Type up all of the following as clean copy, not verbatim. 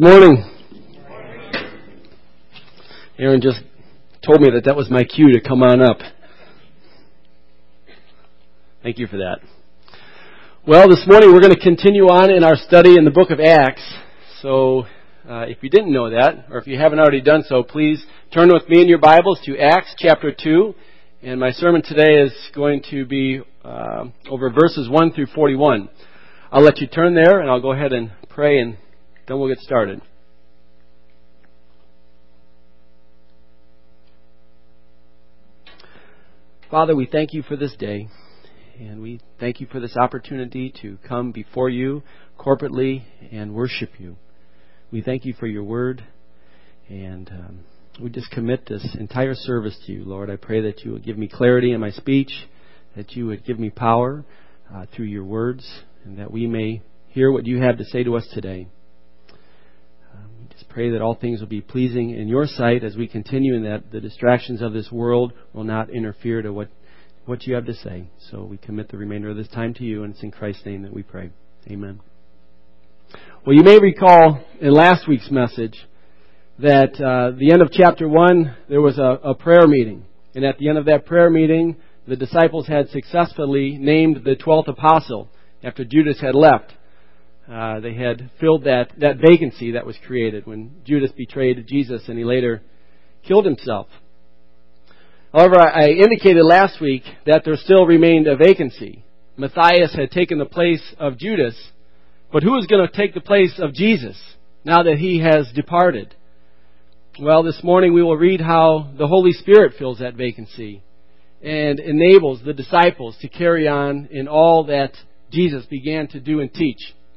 Good morning. Aaron just told me that was my cue to come on up. Thank you for that. Well, this morning we're going to continue on in our study in the book of Acts. So, if you didn't know that, or if you haven't already done so, please turn with me in your Bibles to Acts chapter 2. And my sermon today is going to be over verses 1 through 41. I'll let you turn there, and I'll go ahead and pray, and then we'll get started. Father, we thank you for this day, and we thank you for this opportunity to come before you corporately and worship you. We thank you for your word, and we just commit this entire service to you, Lord. I pray that you would give me clarity in my speech, that you would give me power through your words, and that we may hear what you have to say to us today. We just pray that all things will be pleasing in your sight as we continue, and that the distractions of this world will not interfere to what you have to say. So we commit the remainder of this time to you, and it's in Christ's name that we pray. Amen. Well, you may recall in last week's message that the end of chapter 1, there was a prayer meeting. And at the end of that prayer meeting, the disciples had successfully named the 12th apostle after Judas had left. They had filled that vacancy that was created when Judas betrayed Jesus and he later killed himself. However, I indicated last week that there still remained a vacancy. Matthias had taken the place of Judas, but who is going to take the place of Jesus now that he has departed? Well, this morning we will read how the Holy Spirit fills that vacancy and enables the disciples to carry on in all that Jesus began to do and teach.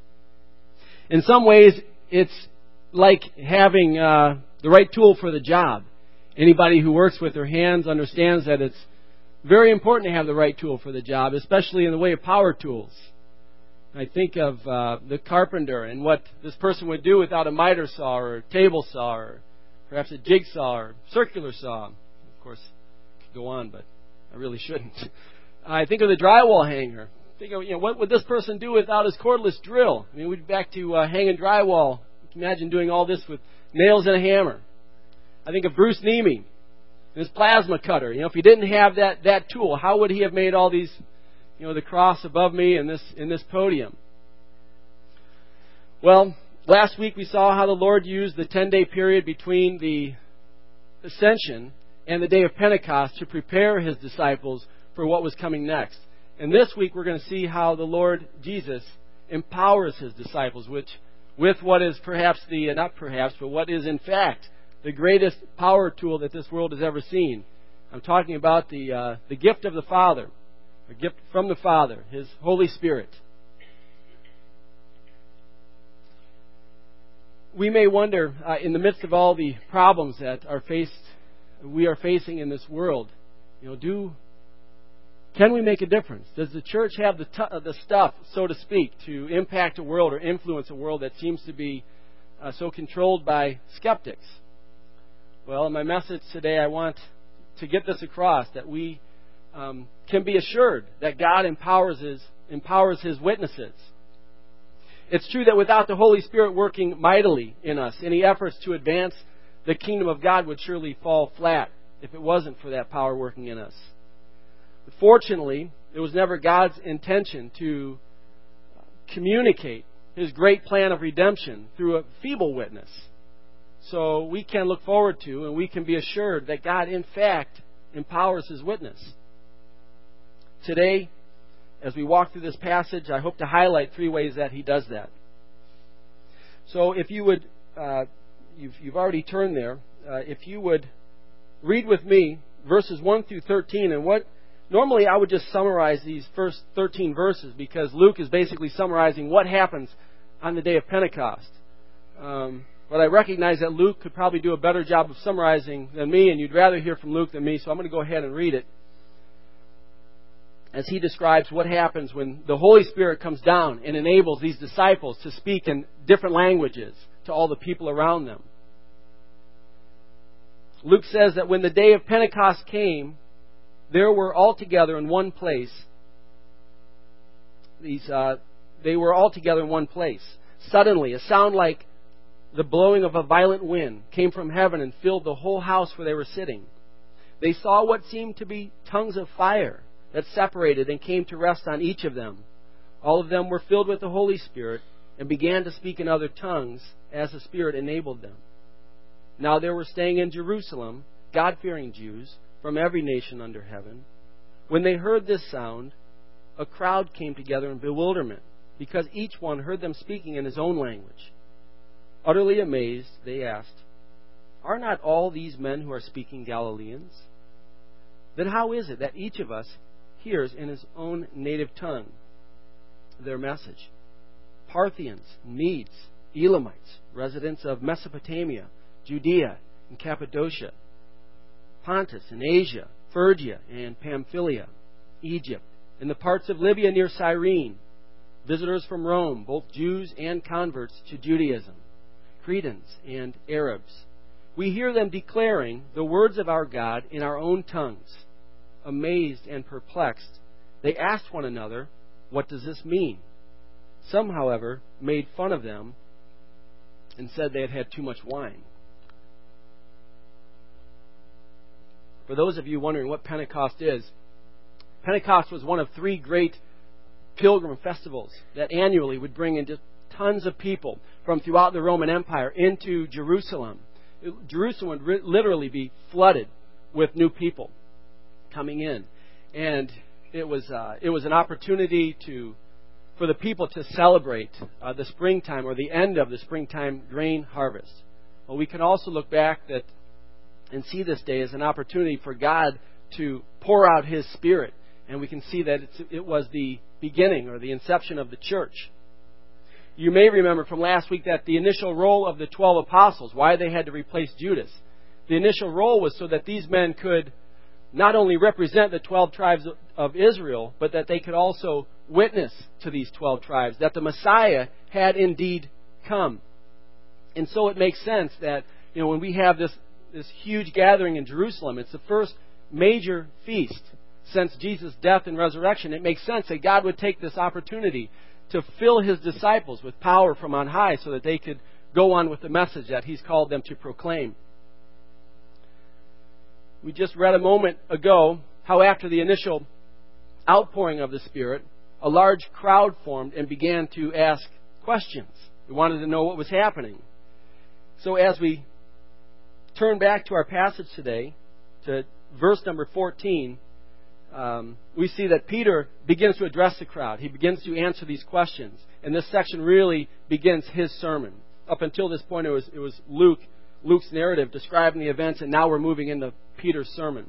In some ways, it's like having the right tool for the job. Anybody who works with their hands understands that it's very important to have the right tool for the job, especially in the way of power tools. I think of the carpenter and what this person would do without a miter saw or a table saw or perhaps a jigsaw or circular saw. Of course, I could go on, but I really shouldn't. I think of the drywall hanger. Think of, what would this person do without his cordless drill? I mean, we'd be back to hanging drywall. Imagine doing all this with nails and a hammer. I think of Bruce Niemi and his plasma cutter. If he didn't have that tool, how would he have made all these, the cross above me and this podium? Well, last week we saw how the Lord used the 10-day period between the Ascension and the day of Pentecost to prepare His disciples for what was coming next. And this week we're going to see how the Lord Jesus empowers His disciples, with what is what is in fact the greatest power tool that this world has ever seen. I'm talking about the gift of the Father, a gift from the Father, His Holy Spirit. We may wonder, in the midst of all the problems that we are facing in this world, can we make a difference? Does the church have the stuff, so to speak, to impact a world or influence a world that seems to be so controlled by skeptics? Well, in my message today, I want to get this across, that we can be assured that God empowers His witnesses. It's true that without the Holy Spirit working mightily in us, any efforts to advance the kingdom of God would surely fall flat if it wasn't for that power working in us. But fortunately, it was never God's intention to communicate His great plan of redemption through a feeble witness. So we can look forward to and we can be assured that God, in fact, empowers His witness. Today, as we walk through this passage, I hope to highlight 3 ways that He does that. So if you would, you've already turned there, if you would read with me verses 1 through 13, and normally I would just summarize these first 13 verses because Luke is basically summarizing what happens on the day of Pentecost. But I recognize that Luke could probably do a better job of summarizing than me, and you'd rather hear from Luke than me, so I'm going to go ahead and read it as he describes what happens when the Holy Spirit comes down and enables these disciples to speak in different languages to all the people around them. Luke says that when the day of Pentecost came, there were all together in one place. They were all together in one place. Suddenly, a sound like the blowing of a violent wind came from heaven and filled the whole house where they were sitting. They saw what seemed to be tongues of fire that separated and came to rest on each of them. All of them were filled with the Holy Spirit and began to speak in other tongues as the Spirit enabled them. Now there were staying in Jerusalem God-fearing Jews from every nation under heaven. When they heard this sound, a crowd came together in bewilderment, because each one heard them speaking in his own language. Utterly amazed, they asked, "Are not all these men who are speaking Galileans? Then how is it that each of us hears in his own native tongue their message? Parthians, Medes, Elamites, residents of Mesopotamia, Judea and Cappadocia, Pontus and Asia, Phrygia and Pamphylia, Egypt, and the parts of Libya near Cyrene, visitors from Rome, both Jews and converts to Judaism, Cretans and Arabs. We hear them declaring the words of our God in our own tongues." Amazed and perplexed, they asked one another, "What does this mean?" Some, however, made fun of them and said they had had too much wine. For those of you wondering what Pentecost is, Pentecost was one of three great pilgrim festivals that annually would bring in just tons of people from throughout the Roman Empire into Jerusalem. Jerusalem would literally be flooded with new people coming in. And it was an opportunity for the people to celebrate the springtime, or the end of the springtime grain harvest. Well, we can also look back and see this day as an opportunity for God to pour out His Spirit. And we can see that it was the beginning or the inception of the church. You may remember from last week that the initial role of the 12 apostles, why they had to replace Judas, the initial role was so that these men could not only represent the 12 tribes of Israel, but that they could also witness to these 12 tribes, that the Messiah had indeed come. And so it makes sense that, when we have this huge gathering in Jerusalem, it's the first major feast since Jesus' death and resurrection. It makes sense that God would take this opportunity to fill His disciples with power from on high so that they could go on with the message that He's called them to proclaim. We just read a moment ago how after the initial outpouring of the Spirit, a large crowd formed and began to ask questions. They wanted to know what was happening. So as we turn back to our passage today, to verse number 14, we see that Peter begins to address the crowd. He begins to answer these questions. And this section really begins his sermon. Up until this point, it was Luke's narrative describing the events, and now we're moving into Peter's sermon.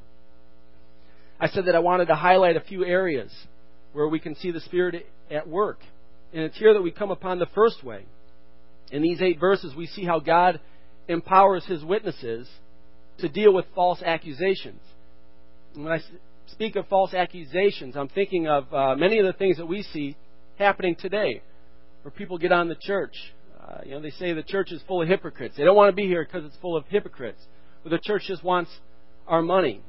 I said that I wanted to highlight a few areas where we can see the Spirit at work. And it's here that we come upon the first way. In these 8 verses, we see how God empowers His witnesses to deal with false accusations. And when I speak of false accusations, I'm thinking of many of the things that we see happening today, where people get on the church. They say the church is full of hypocrites. They don't want to be here because it's full of hypocrites. Or the church just wants our money.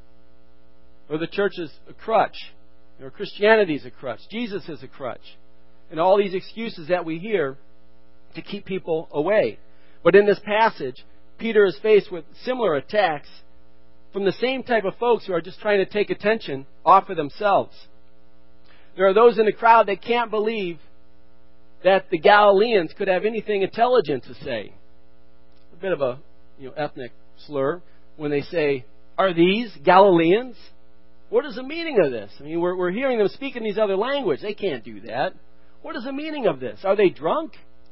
Or the church is a crutch. Or Christianity is a crutch. Jesus is a crutch. And all these excuses that we hear to keep people away. But in this passage, Peter is faced with similar attacks from the same type of folks who are just trying to take attention off of themselves. There are those in the crowd that can't believe that the Galileans could have anything intelligent to say. A bit of a ethnic slur when they say, "Are these Galileans?" What is the meaning of this? I mean, we're hearing them speak in these other languages. They can't do that. What is the meaning of this? Are they drunk?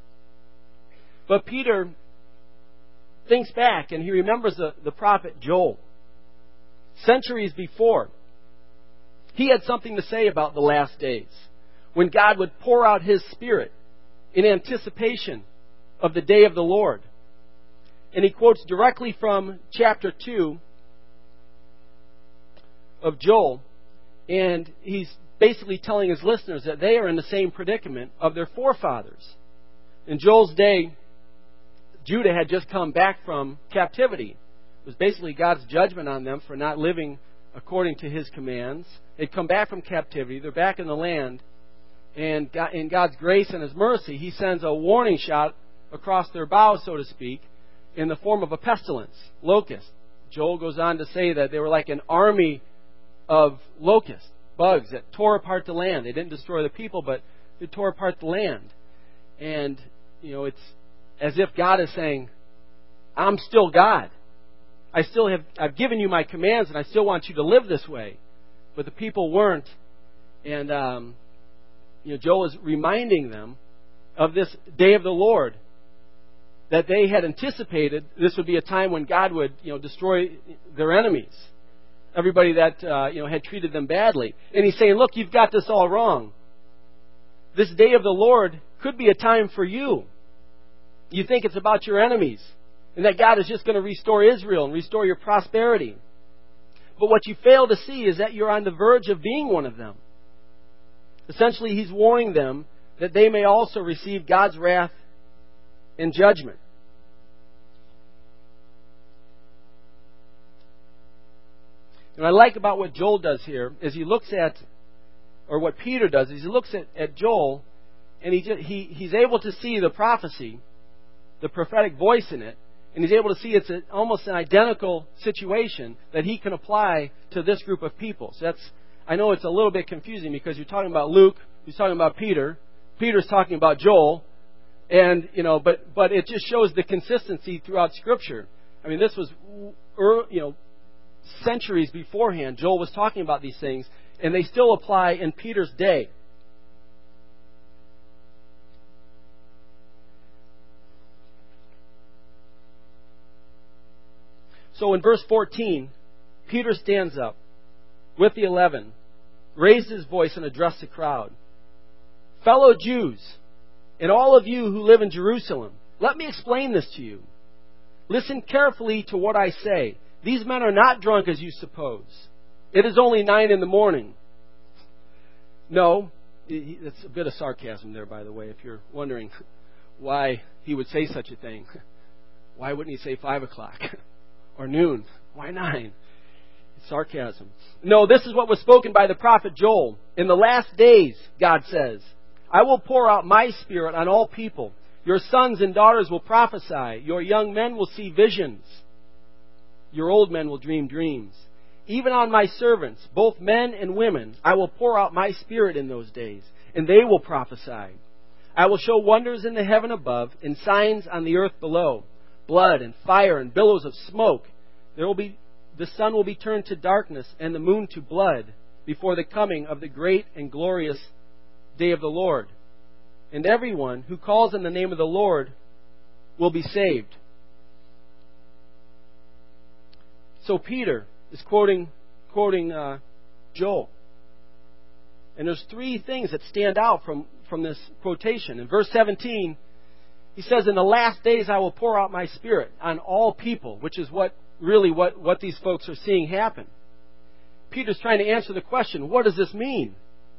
But Peter thinks back and he remembers the prophet Joel. Centuries before, he had something to say about the last days, when God would pour out His Spirit in anticipation of the day of the Lord. And he quotes directly from chapter 2 of Joel, and he's basically telling his listeners that they are in the same predicament of their forefathers. In Joel's day, Judah had just come back from captivity. It was basically God's judgment on them for not living according to His commands. They'd come back from captivity. They're back in the land. And in God's grace and His mercy, He sends a warning shot across their bow, so to speak, in the form of a pestilence, locust. Joel goes on to say that they were like an army of locusts, bugs that tore apart the land. They didn't destroy the people, but they tore apart the land. And, it's as if God is saying, I'm still God. I've given you my commands, and I still want you to live this way. But the people weren't. And, Joel is reminding them of this day of the Lord, that they had anticipated this would be a time when God would, destroy their enemies, everybody that, had treated them badly. And he's saying, look, you've got this all wrong. This day of the Lord could be a time for you. You think it's about your enemies, and that God is just going to restore Israel and restore your prosperity. But what you fail to see is that you're on the verge of being one of them. Essentially, he's warning them that they may also receive God's wrath and judgment. And what I like about what Joel does here is he looks at, or what Peter does is he looks at Joel, and he's able to see the prophecy, the prophetic voice in it, and he's able to see it's almost an identical situation that he can apply to this group of people. So I know it's a little bit confusing because you're talking about Luke, he's talking about Peter, Peter's talking about Joel, and but it just shows the consistency throughout Scripture. I mean, this was centuries beforehand. Joel was talking about these things, and they still apply in Peter's day. So in verse 14, Peter stands up with the 11, raised his voice and addressed the crowd. Fellow Jews, and all of you who live in Jerusalem, let me explain this to you. Listen carefully to what I say. These men are not drunk as you suppose. It is only 9 a.m. No, it's a bit of sarcasm there, by the way, if you're wondering why he would say such a thing. Why wouldn't he say 5 o'clock or noon? Why 9? It's sarcasm. No, this is what was spoken by the prophet Joel. In the last days, God says, I will pour out my Spirit on all people. Your sons and daughters will prophesy. Your young men will see visions. Your old men will dream dreams. Even on my servants, both men and women, I will pour out my Spirit in those days, and they will prophesy. I will show wonders in the heaven above and signs on the earth below, blood and fire and billows of smoke. The sun will be turned to darkness and the moon to blood before the coming of the great and glorious day of the Lord. And everyone who calls on the name of the Lord will be saved. So Peter is quoting Joel. And there's 3 things that stand out from this quotation. In verse 17, he says, in the last days I will pour out my Spirit on all people, which is what these folks are seeing happen. Peter's trying to answer the question, what does this mean?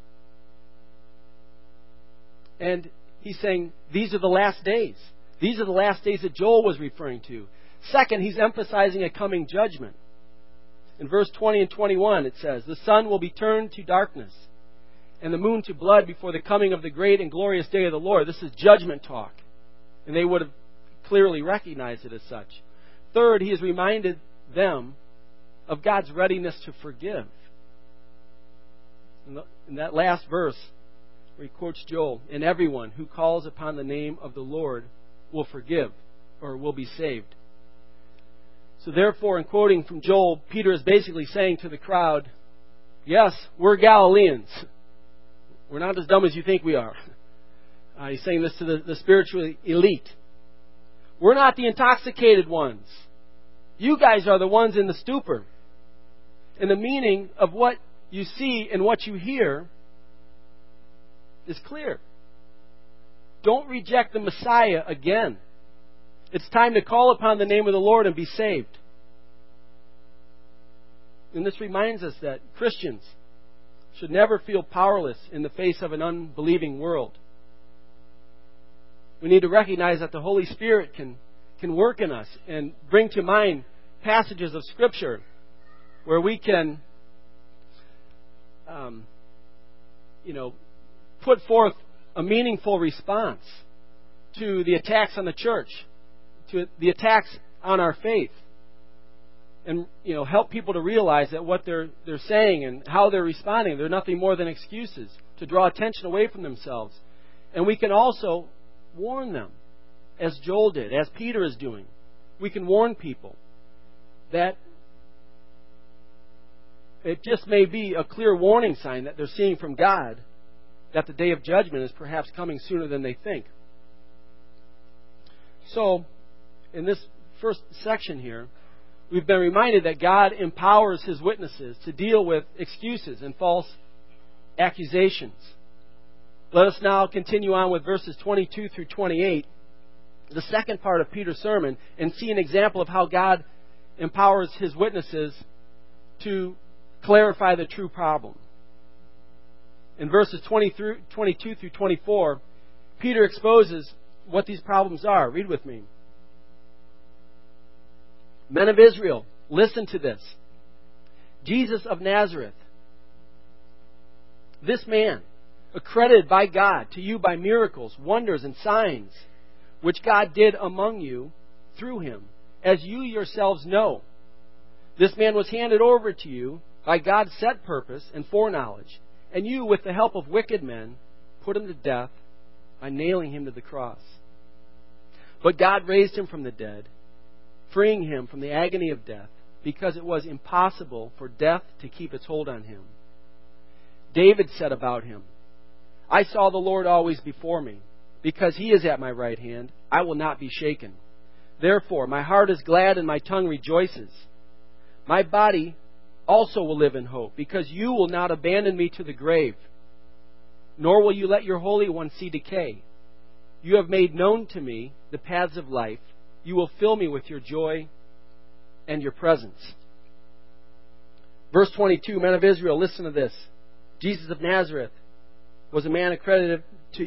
And he's saying, these are the last days. These are the last days that Joel was referring to. Second, he's emphasizing a coming judgment. In verse 20 and 21, it says, the sun will be turned to darkness and the moon to blood before the coming of the great and glorious day of the Lord. This is judgment talk. And they would have clearly recognized it as such. Third, he has reminded them of God's readiness to forgive. In that last verse, where he quotes Joel, and everyone who calls upon the name of the Lord will forgive or will be saved. So therefore, in quoting from Joel, Peter is basically saying to the crowd, yes, we're Galileans. We're not as dumb as you think we are. He's saying this to the spiritual elite. We're not the intoxicated ones. You guys are the ones in the stupor. And the meaning of what you see and what you hear is clear. Don't reject the Messiah again. It's time to call upon the name of the Lord and be saved. And this reminds us that Christians should never feel powerless in the face of an unbelieving world. We need to recognize that the Holy Spirit can work in us and bring to mind passages of Scripture where we can put forth a meaningful response to the attacks on the church, to the attacks on our faith. And, help people to realize that what they're saying and how they're responding, they're nothing more than excuses to draw attention away from themselves. And we can also warn them, as Joel did, as Peter is doing. We can warn people that it just may be a clear warning sign that they're seeing from God that the day of judgment is perhaps coming sooner than they think. So, in this first section here, we've been reminded that God empowers His witnesses to deal with excuses and false accusations. Let us now continue on with verses 22 through 28, the second part of Peter's sermon, and see an example of how God empowers His witnesses to clarify the true problem. In verses 22 through 24, Peter exposes what these problems are. Read with me. Men of Israel, listen to this. Jesus of Nazareth, this man, accredited by God to you by miracles, wonders, and signs, which God did among you through Him, as you yourselves know. This man was handed over to you by God's set purpose and foreknowledge, and you, with the help of wicked men, put Him to death by nailing Him to the cross. But God raised Him from the dead, freeing Him from the agony of death, because it was impossible for death to keep its hold on Him. David said about Him, I saw the Lord always before me. Because He is at my right hand, I will not be shaken. Therefore, my heart is glad and my tongue rejoices. My body also will live in hope, because you will not abandon me to the grave, nor will you let your Holy One see decay. You have made known to me the paths of life. You will fill me with your joy and your presence. Verse 22, men of Israel, listen to this. Jesus of Nazareth was a man accredited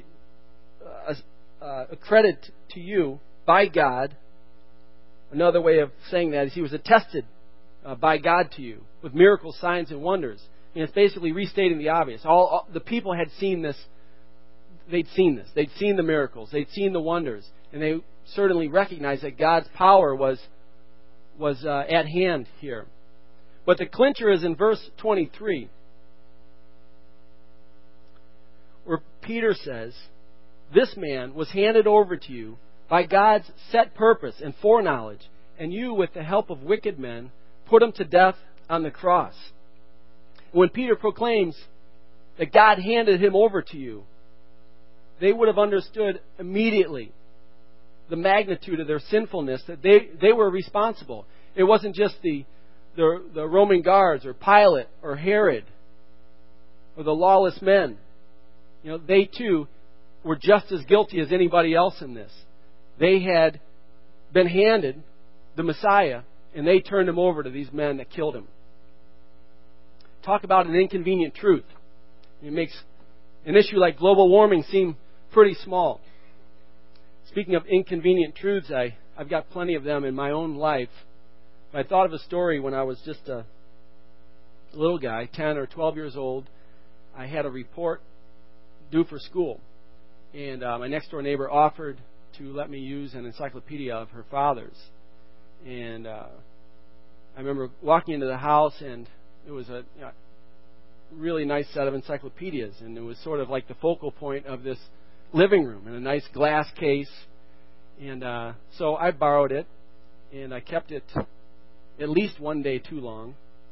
to you by God. Another way of saying that is he was attested by God to you with miracles, signs, and wonders. And it's basically restating the obvious. All the people had seen this. They'd seen this. They'd seen the miracles. They'd seen the wonders. And they certainly recognized that God's power was at hand here. But the clincher is in verse 23, where Peter says, this man was handed over to you by God's set purpose and foreknowledge, and you, with the help of wicked men, put Him to death on the cross. When Peter proclaims that God handed Him over to you, they would have understood immediately the magnitude of their sinfulness, that they were responsible. It wasn't just the Roman guards or Pilate or Herod or the lawless men. They too were just as guilty as anybody else in this. They had been handed the Messiah, and they turned Him over to these men that killed Him. Talk about an inconvenient truth. It makes an issue like global warming seem pretty small. Speaking of inconvenient truths, I've got plenty of them in my own life. I thought of a story when I was just a little guy, 10 or 12 years old. I had a report due for school. And my next door neighbor offered to let me use an encyclopedia of her father's. And I remember walking into the house, and it was a really nice set of encyclopedias. And it was sort of like the focal point of this living room in a nice glass case. And so I borrowed it, and I kept it at least one day too long.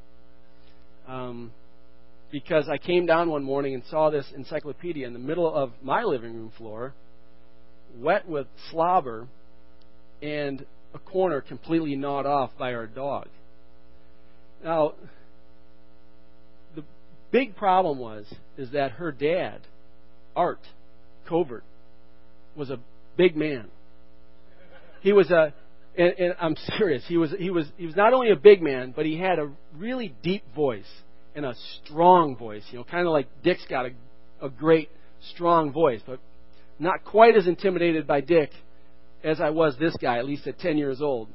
Because I came down one morning and saw this encyclopedia in the middle of my living room floor, wet with slobber, and a corner completely gnawed off by our dog. Now, the big problem is that her dad, Art Covert, was a big man. He was and I'm serious. He was not only a big man, but he had a really deep voice. And a strong voice, kind of like Dick's got a great, strong voice, but not quite as intimidated by Dick as I was this guy, at least at 10 years old.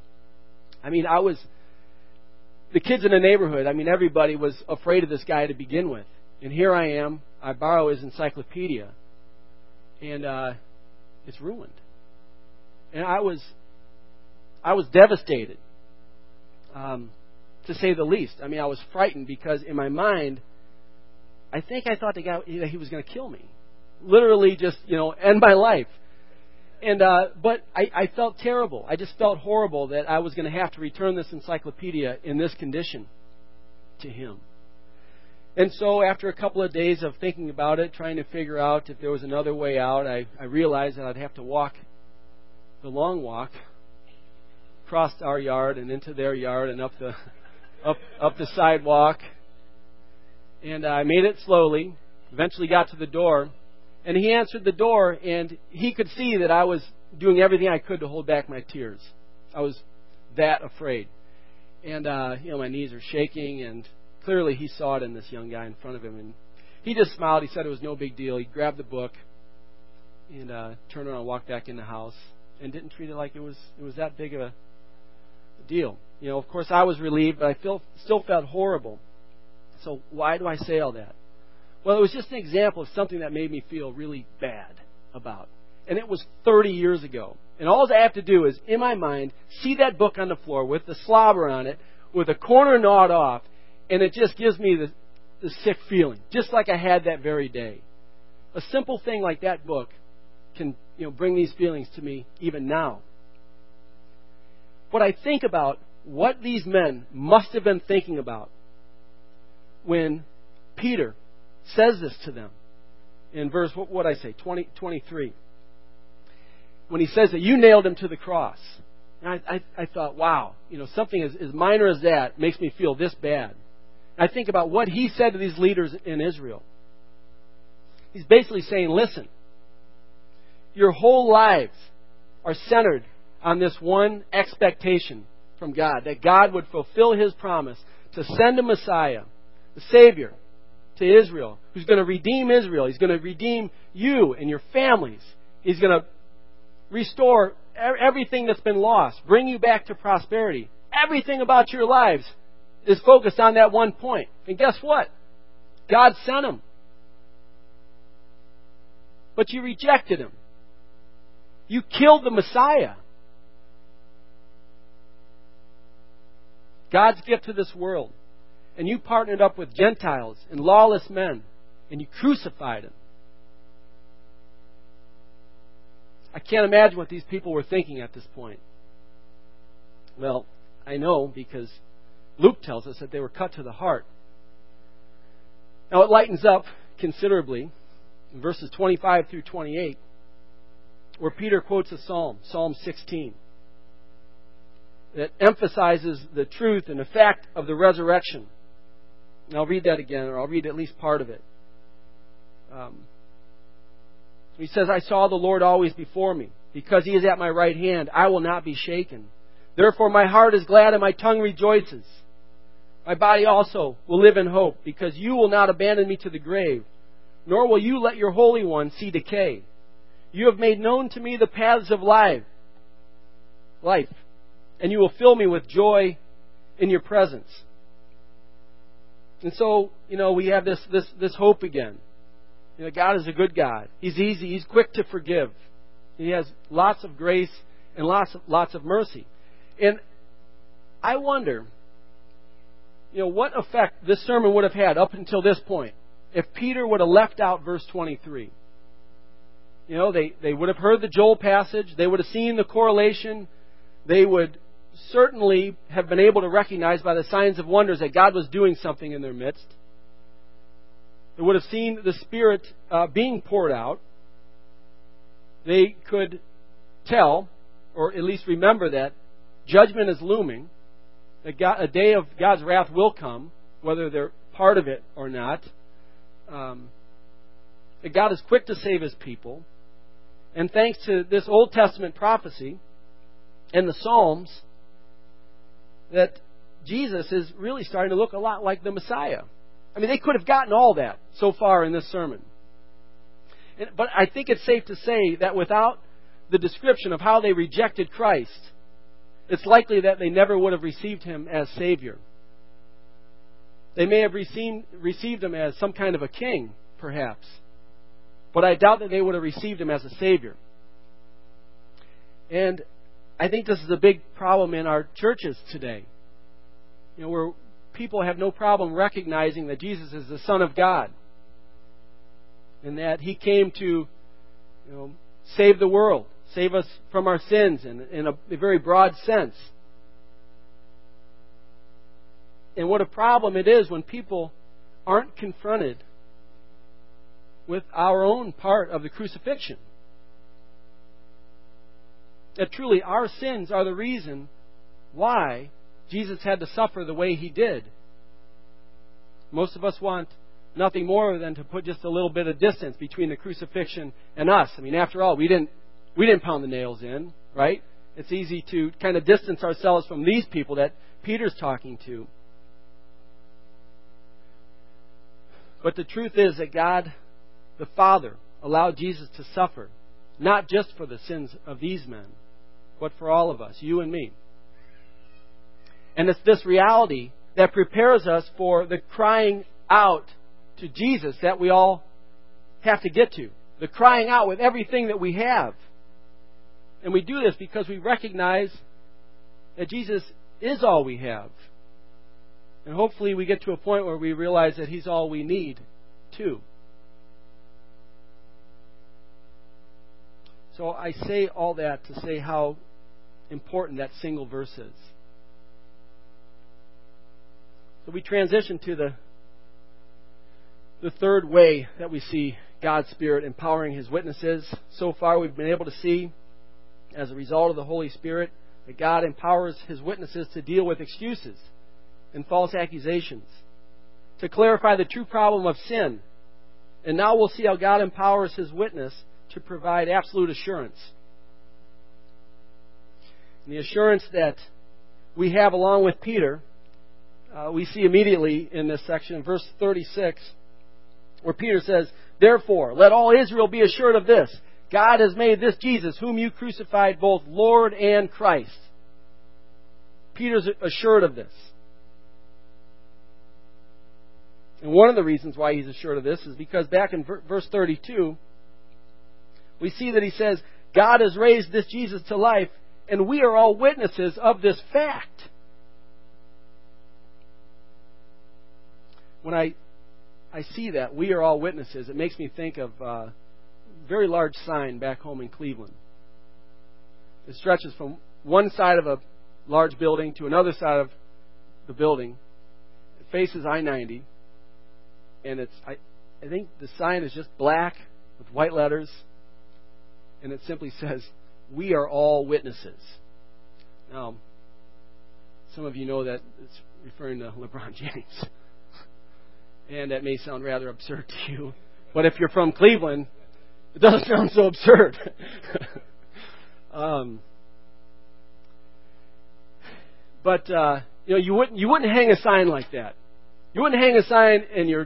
The kids in the neighborhood, everybody was afraid of this guy to begin with. And here I am, I borrow his encyclopedia, and it's ruined. And I was devastated, to say the least. I mean, I was frightened because in my mind, I thought the guy, he was going to kill me. Literally just, end my life. And but I felt terrible. I just felt horrible that I was going to have to return this encyclopedia in this condition to him. And so after a couple of days of thinking about it, trying to figure out if there was another way out, I realized that I'd have to walk the long walk across our yard and into their yard and up the sidewalk. And I made it slowly, eventually got to the door. And he answered the door, and he could see that I was doing everything I could to hold back my tears. I was that afraid. And, my knees are shaking, and clearly he saw it in this young guy in front of him. And he just smiled. He said it was no big deal. He grabbed the book and turned around and walked back in the house and didn't treat it like it was that big of a deal. Of course, I was relieved, but I still felt horrible. So why do I say all that? Well, it was just an example of something that made me feel really bad about. And it was 30 years ago. And all I have to do is, in my mind, see that book on the floor with the slobber on it, with a corner gnawed off, and it just gives me the sick feeling, just like I had that very day. A simple thing like that book can bring these feelings to me even now. But I think about what these men must have been thinking about when Peter says this to them in verse, what did I say, 23. When he says that you nailed him to the cross. And I thought, wow, something as minor as that makes me feel this bad. And I think about what he said to these leaders in Israel. He's basically saying, listen, your whole lives are centered on this one expectation from God, that God would fulfill His promise to send a Messiah, the Savior, to Israel, who's going to redeem Israel. He's going to redeem you and your families. He's going to restore everything that's been lost, bring you back to prosperity. Everything about your lives is focused on that one point. And guess what? God sent Him. But you rejected Him. You killed the Messiah. God's gift to this world. And you partnered up with Gentiles and lawless men, and you crucified Him. I can't imagine what these people were thinking at this point. Well, I know because Luke tells us that they were cut to the heart. Now it lightens up considerably in verses 25 through 28, where Peter quotes a psalm, Psalm 16, that emphasizes the truth and the fact of the resurrection. And I'll read that again, or I'll read at least part of it. He says, I saw the Lord always before me. Because He is at my right hand, I will not be shaken. Therefore my heart is glad and my tongue rejoices. My body also will live in hope, because you will not abandon me to the grave, nor will you let your Holy One see decay. You have made known to me the paths of life, and you will fill me with joy in your presence. And so, we have this hope again. God is a good God. He's easy. He's quick to forgive. He has lots of grace and lots of mercy. And I wonder, what effect this sermon would have had up until this point if Peter would have left out verse 23. They would have heard the Joel passage. They would have seen the correlation. They would certainly have been able to recognize by the signs of wonders that God was doing something in their midst. They would have seen the Spirit being poured out. They could tell, or at least remember, that judgment is looming, that a day of God's wrath will come, whether they're part of it or not. That God is quick to save His people. And thanks to this Old Testament prophecy and the Psalms, that Jesus is really starting to look a lot like the Messiah. I mean, they could have gotten all that so far in this sermon. But I think it's safe to say that without the description of how they rejected Christ, it's likely that they never would have received Him as Savior. They may have received Him as some kind of a king, perhaps. But I doubt that they would have received Him as a Savior. And I think this is a big problem in our churches today. Where people have no problem recognizing that Jesus is the Son of God. And that He came to save the world, save us from our sins in a very broad sense. And what a problem it is when people aren't confronted with our own part of the crucifixion. That truly our sins are the reason why Jesus had to suffer the way He did. Most of us want nothing more than to put just a little bit of distance between the crucifixion and us. I mean, after all, we didn't pound the nails in, right? It's easy to kind of distance ourselves from these people that Peter's talking to. But the truth is that God, the Father, allowed Jesus to suffer, not just for the sins of these men, but for all of us, you and me. And it's this reality that prepares us for the crying out to Jesus that we all have to get to. The crying out with everything that we have. And we do this because we recognize that Jesus is all we have. And hopefully we get to a point where we realize that He's all we need, too. So I say all that to say how important that single verse is. So we transition to the third way that we see God's Spirit empowering His witnesses. So far we've been able to see, as a result of the Holy Spirit, that God empowers His witnesses to deal with excuses and false accusations, to clarify the true problem of sin. And now we'll see how God empowers His witness to provide absolute assurance. And the assurance that we have along with Peter, we see immediately in this section, in verse 36, where Peter says, "Therefore, let all Israel be assured of this. God has made this Jesus, whom you crucified, both Lord and Christ." Peter's assured of this. And one of the reasons why he's assured of this is because back in verse 32, we see that he says, God has raised this Jesus to life, and we are all witnesses of this fact. When I see that, we are all witnesses, it makes me think of a very large sign back home in Cleveland. It stretches from one side of a large building to another side of the building. It faces I-90. And I think the sign is just black with white letters. And it simply says, "We are all witnesses." Now, some of you know that it's referring to LeBron James. And that may sound rather absurd to you. But if you're from Cleveland, it doesn't sound so absurd. You wouldn't hang a sign like that. You wouldn't hang a sign in your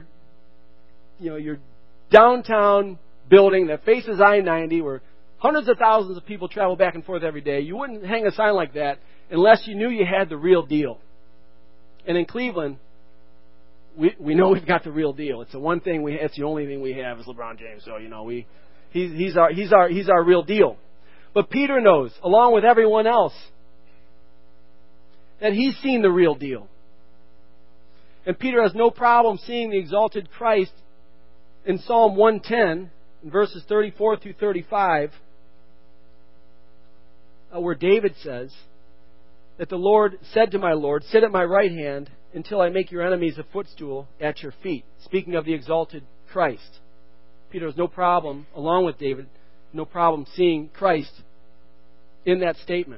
downtown building that faces I-90 where hundreds of thousands of people travel back and forth every day. You wouldn't hang a sign like that unless you knew you had the real deal. And in Cleveland, we know we've got the real deal. It's the one thing it's the only thing we have is LeBron James. So he's our real deal. But Peter knows, along with everyone else, that he's seen the real deal. And Peter has no problem seeing the exalted Christ in Psalm 110, in verses 34 through 35, where David says that the Lord said to my Lord, "Sit at my right hand until I make your enemies a footstool at your feet." Speaking of the exalted Christ. Peter has no problem, along with David, no problem seeing Christ in that statement.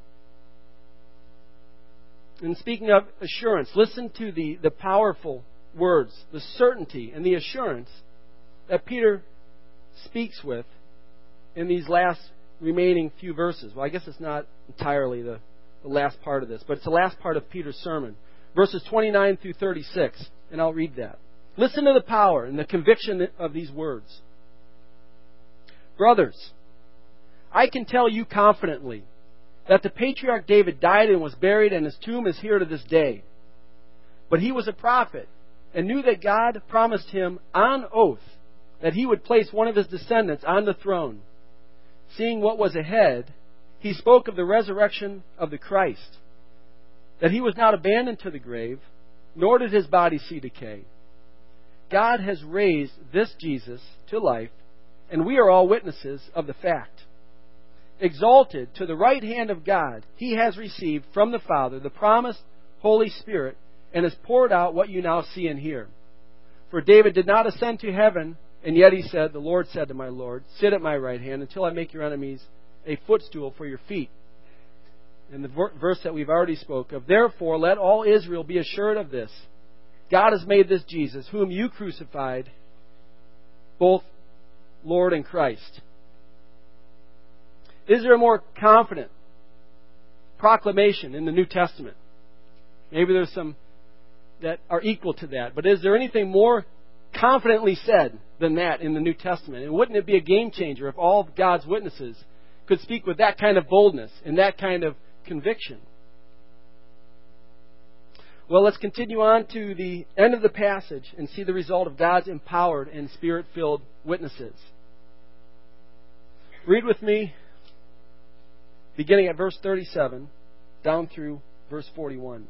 And speaking of assurance, listen to the powerful words, the certainty and the assurance that Peter speaks with in these last remaining few verses. Well, I guess it's not entirely the last part of this, but it's the last part of Peter's sermon. Verses 29 through 36, and I'll read that. Listen to the power and the conviction of these words. "Brothers, I can tell you confidently that the patriarch David died and was buried, and his tomb is here to this day. But he was a prophet and knew that God promised him on oath that he would place one of his descendants on the throne. Seeing what was ahead, he spoke of the resurrection of the Christ, that he was not abandoned to the grave, nor did his body see decay. God has raised this Jesus to life, and we are all witnesses of the fact. Exalted to the right hand of God, he has received from the Father the promised Holy Spirit, and has poured out what you now see and hear. For David did not ascend to heaven, and yet he said, the Lord said to my Lord, sit at my right hand until I make your enemies a footstool for your feet. And the verse that we've already spoke of, therefore let all Israel be assured of this. God has made this Jesus, whom you crucified, both Lord and Christ. Is there a more confident proclamation in the New Testament? Maybe there's some that are equal to that. But is there anything more confidently said than that in the New Testament? And wouldn't it be a game changer if all of God's witnesses could speak with that kind of boldness and that kind of conviction? Well, let's continue on to the end of the passage and see the result of God's empowered and Spirit-filled witnesses. Read with me, beginning at verse 37, down through verse 41.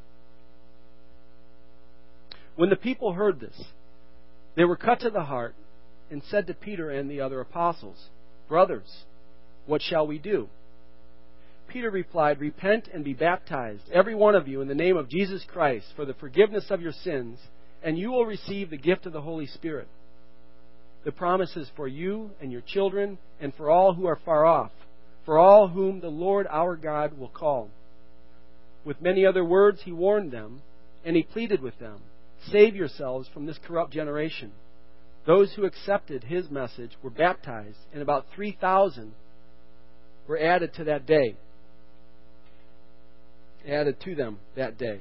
When the people heard this, they were cut to the heart and said to Peter and the other apostles, brothers, what shall we do? Peter replied, repent and be baptized, every one of you, in the name of Jesus Christ, for the forgiveness of your sins, and you will receive the gift of the Holy Spirit. The promise is for you and your children, and for all who are far off, for all whom the Lord our God will call. With many other words he warned them, and he pleaded with them, save yourselves from this corrupt generation. Those who accepted his message were baptized, and about 3,000 were added to them that day.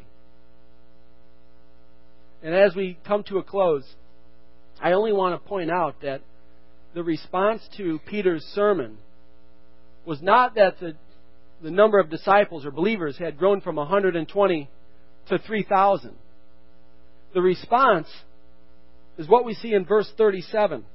And as we come to a close, I only want to point out that the response to Peter's sermon was not that the number of disciples or believers had grown from 120 to 3,000. The response is what we see in verse 37.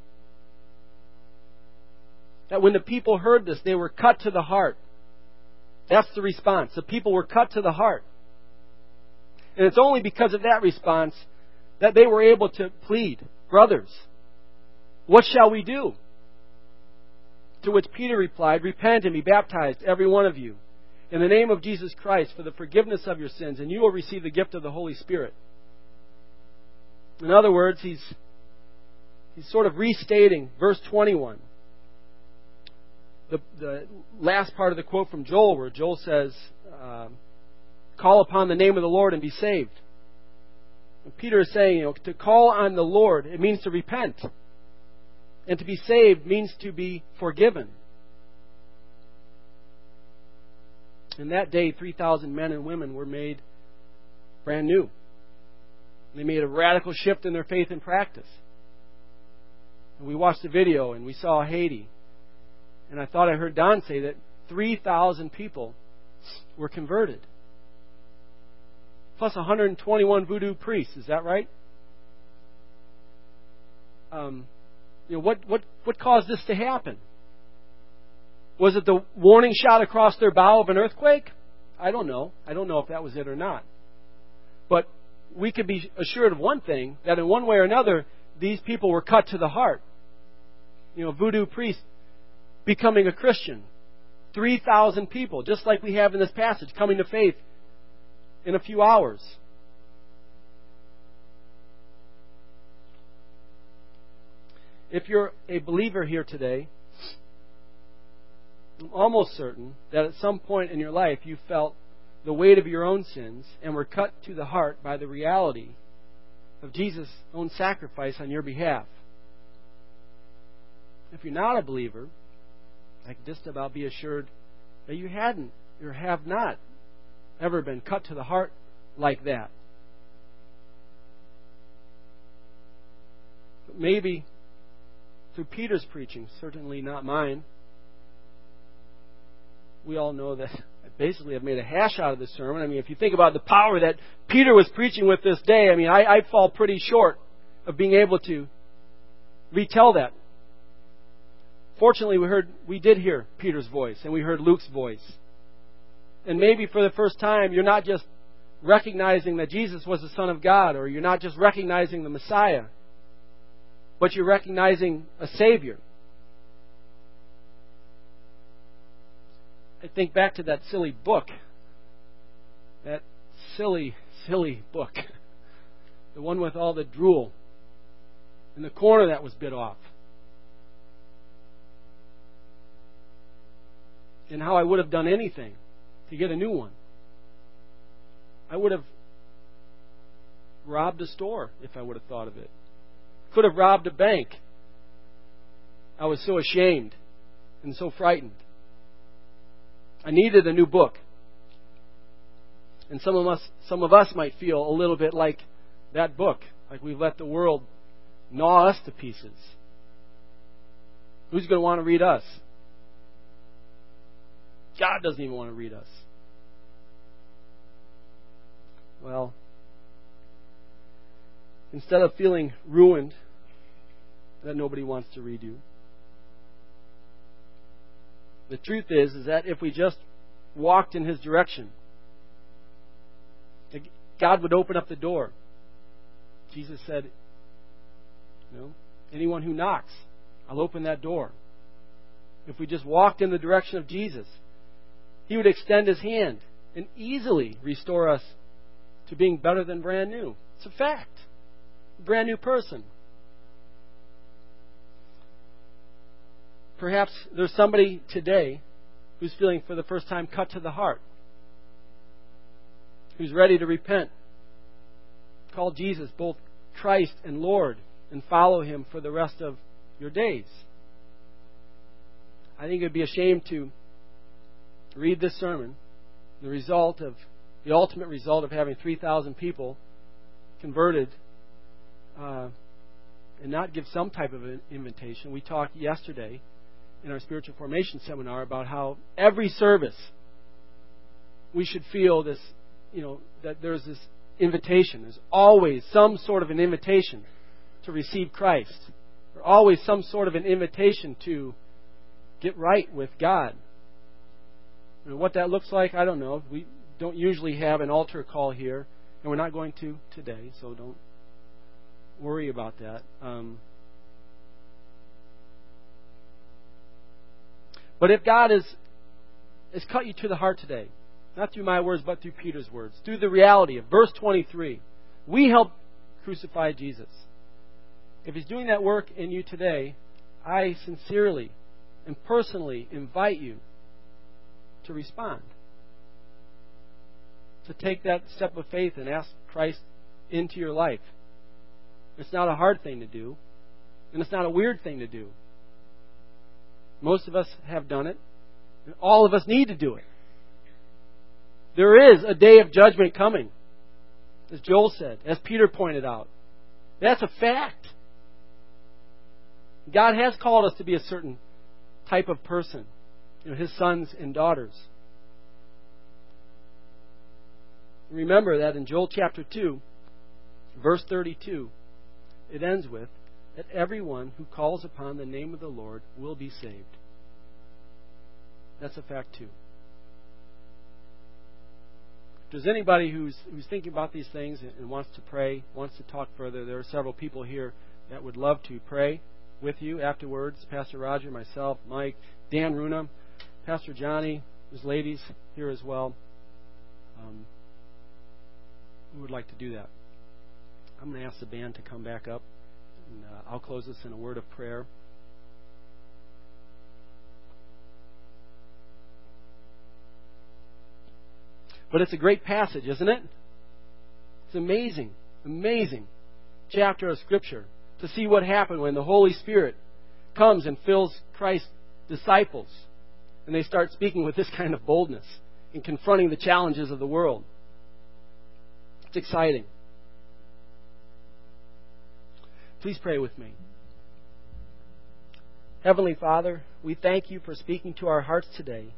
That when the people heard this, they were cut to the heart. That's the response. The people were cut to the heart. And it's only because of that response that they were able to plead, brothers, what shall we do? To which Peter replied, repent and be baptized, every one of you, in the name of Jesus Christ for the forgiveness of your sins, and you will receive the gift of the Holy Spirit. In other words, he's sort of restating verse 21. The last part of the quote from Joel, where Joel says, call upon the name of the Lord and be saved. And Peter is saying, to call on the Lord, it means to repent. And to be saved means to be forgiven. And that day, 3,000 men and women were made brand new. They made a radical shift in their faith and practice. And we watched the video and we saw Haiti. And I thought I heard Don say that 3,000 people were converted. Plus 121 voodoo priests. Is that right? What caused this to happen? Was it the warning shot across their bow of an earthquake? I don't know. I don't know if that was it or not. But we can be assured of one thing, that in one way or another, these people were cut to the heart. Voodoo priests becoming a Christian. 3,000 people, just like we have in this passage, coming to faith in a few hours. If you're a believer here today, I'm almost certain that at some point in your life you felt the weight of your own sins and were cut to the heart by the reality of Jesus' own sacrifice on your behalf. If you're not a believer, I can just about be assured that you hadn't or have not ever been cut to the heart like that. But maybe through Peter's preaching, certainly not mine, we all know that I basically have made a hash out of this sermon. I mean, if you think about the power that Peter was preaching with this day, I fall pretty short of being able to retell that. Fortunately, we did hear Peter's voice, and we heard Luke's voice, And maybe for the first time, you're not just recognizing that Jesus was the Son of God, or you're not just recognizing the Messiah, but you're recognizing a Savior. I think back to that silly book. That silly book. The one with all the drool. And the corner that was bit off. And how I would have done anything to get a new one. I would have robbed a store if I would have thought of it. Could have robbed a bank. I was so ashamed and so frightened. I needed a new book. And some of us might feel a little bit like that book, like we've let the world gnaw us to pieces. Who's going to want to read us? God doesn't even want to read us. Well, instead of feeling ruined that nobody wants to read you, the truth is that if we just walked in His direction, God would open up the door. Jesus said, anyone who knocks, I'll open that door. If we just walked in the direction of Jesus, He would extend His hand and easily restore us to being better than brand new. It's a fact. A brand new person. Perhaps there's somebody today who's feeling for the first time cut to the heart, who's ready to repent, call Jesus both Christ and Lord, and follow Him for the rest of your days. I think it would be a shame to read this sermon, the ultimate result of having 3,000 people converted, and not give some type of an invitation. We talked yesterday in our spiritual formation seminar about how every service we should feel this, that there's this invitation. There's always some sort of an invitation to receive Christ. There's always some sort of an invitation to get right with God. And what that looks like, I don't know. We don't usually have an altar call here, and we're not going to today, so don't worry about that. But if God has cut you to the heart today, not through my words, but through Peter's words, through the reality of verse 23, we helped crucify Jesus. If He's doing that work in you today, I sincerely and personally invite you to respond. To take that step of faith and ask Christ into your life. It's not a hard thing to do, and it's not a weird thing to do. Most of us have done it, and all of us need to do it. There is a day of judgment coming, as Joel said, as Peter pointed out. That's a fact. God has called us to be a certain type of person, His sons and daughters. Remember that in Joel chapter 2, verse 32, it ends with, that everyone who calls upon the name of the Lord will be saved. That's a fact too. If there's anybody who's thinking about these things and wants to pray, wants to talk further, there are several people here that would love to pray with you afterwards. Pastor Roger, myself, Mike, Dan Runa, Pastor Johnny, there's ladies here as well. Who would like to do that? I'm going to ask the band to come back up, and I'll close this in a word of prayer. But it's a great passage, isn't it? It's amazing, amazing chapter of Scripture to see what happened when the Holy Spirit comes and fills Christ's disciples, and they start speaking with this kind of boldness and confronting the challenges of the world. It's exciting. Please pray with me. Heavenly Father, we thank You for speaking to our hearts today,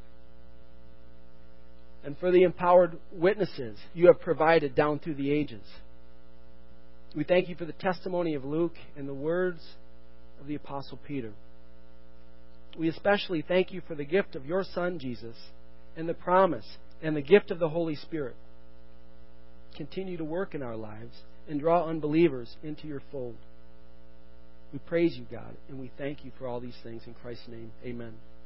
and for the empowered witnesses You have provided down through the ages. We thank You for the testimony of Luke and the words of the Apostle Peter. We especially thank You for the gift of Your Son, Jesus, and the promise and the gift of the Holy Spirit continue to work in our lives and draw unbelievers into your fold. We praise you, God, and we thank you for all these things in Christ's name. Amen.